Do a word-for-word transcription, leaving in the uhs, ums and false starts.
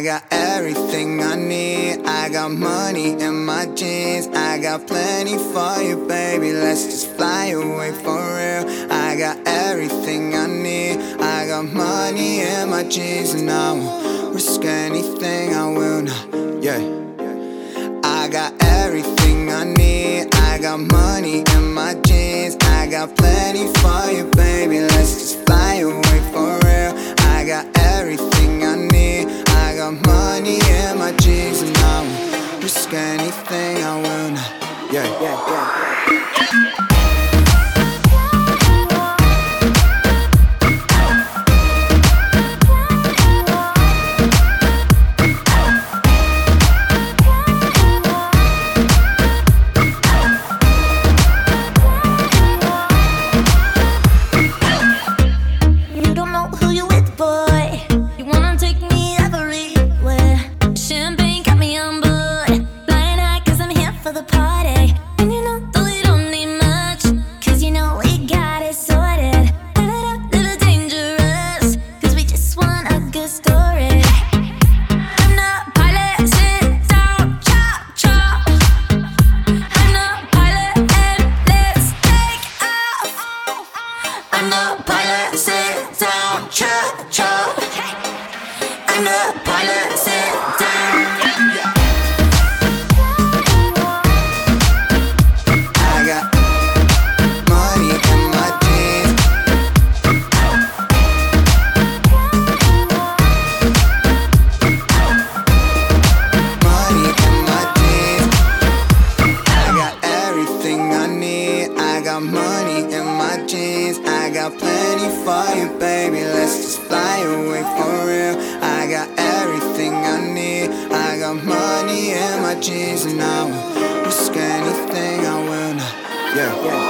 got everything I need. I got money in my jeans. I got plenty for you, baby. Let's just fly away for real. I got everything I need. I got money in my jeans, and I won't risk anything. I will not, yeah. I got everything I need. I got money in my jeans. I got plenty for you, baby. Let's just fly away for real. I got everything I need. I got money in my jeans, and I won't risk anything. I will not, yeah, yeah, yeah. Jeans and I won't risk anything. I will not, yeah, yeah.